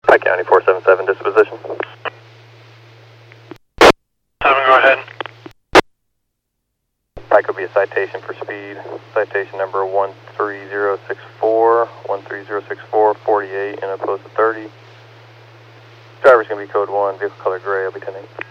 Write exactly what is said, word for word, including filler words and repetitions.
Pike County four seven seven disposition. Seven, go ahead. Pike will be a citation for speed. Citation number one three zero six four, one three zero six four, forty-eight, and opposed to thirty. Driver's going to be code one, vehicle color gray, I'll be ten eight.